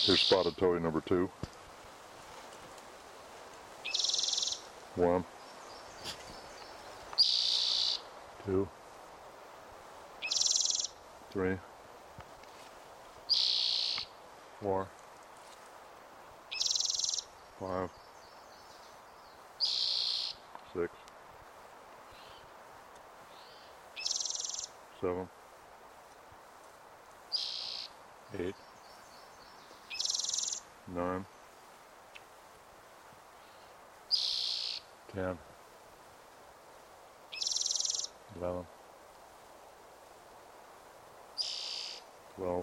Here's spotted towhee number 2. 1, 2, 3, 4, 5, 6, 7, 8, 9, 10, 11, 12,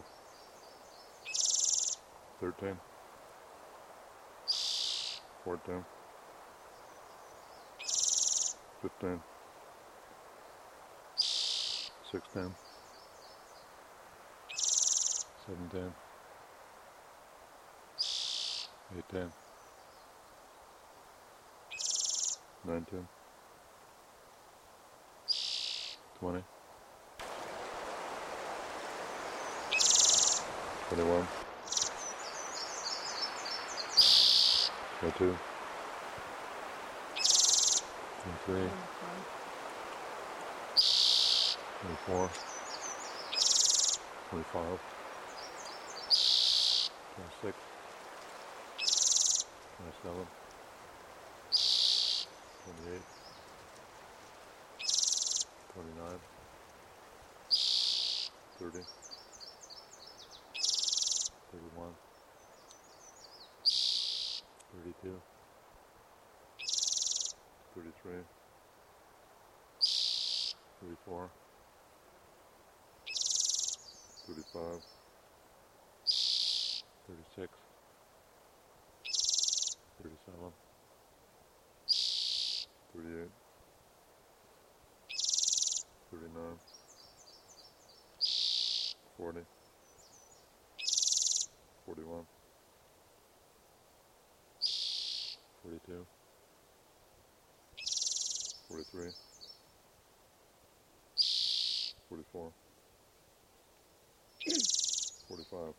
13, 14, 15, 16, 17, 18, 19, 20, 21, 22, 23, 24, 25, 26, 27, 28, 29, 30, 31, 32, 33, 34, 35, 36, 37, 38, 39, 40, 41, 42, 43, 44, 45,